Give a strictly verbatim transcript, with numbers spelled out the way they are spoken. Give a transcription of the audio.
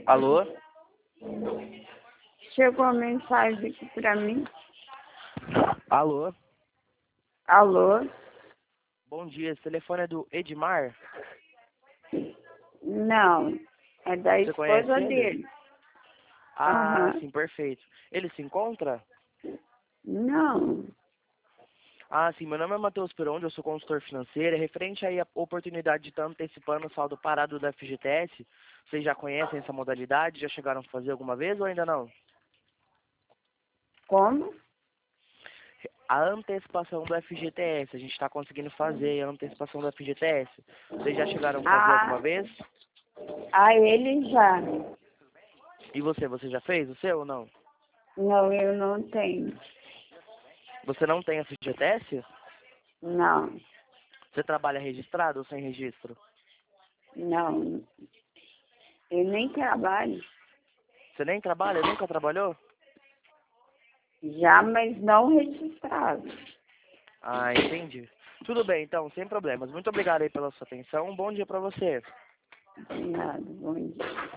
Alô? Chegou uma mensagem aqui pra mim. Alô? Alô? Bom dia, esse telefone é do Edmar? Não, é da Você conhece esposa ele? dele. Ah, Aham. sim, perfeito. Ele se encontra? Não. Ah, sim, meu nome é Matheus Perondi, eu sou consultor financeiro. É referente aí à oportunidade de estar antecipando o saldo parado da F G T S. Vocês já conhecem essa modalidade? Já chegaram a fazer alguma vez ou ainda não? Como? A antecipação do F G T S, a gente está conseguindo fazer a antecipação do F G T S. Vocês já chegaram a fazer Ah, alguma vez? ah, ele já. E você, você já fez o seu ou não? Não, eu não tenho. Você não tem F G T S? Não, Você trabalha registrado ou sem registro? não. Eu nem trabalho. Você nem trabalha? Nunca trabalhou? Já, mas não registrado. Ah, entendi. Tudo bem, então, sem problemas. Muito obrigado aí pela sua atenção. Um bom dia pra você. Nada, bom dia.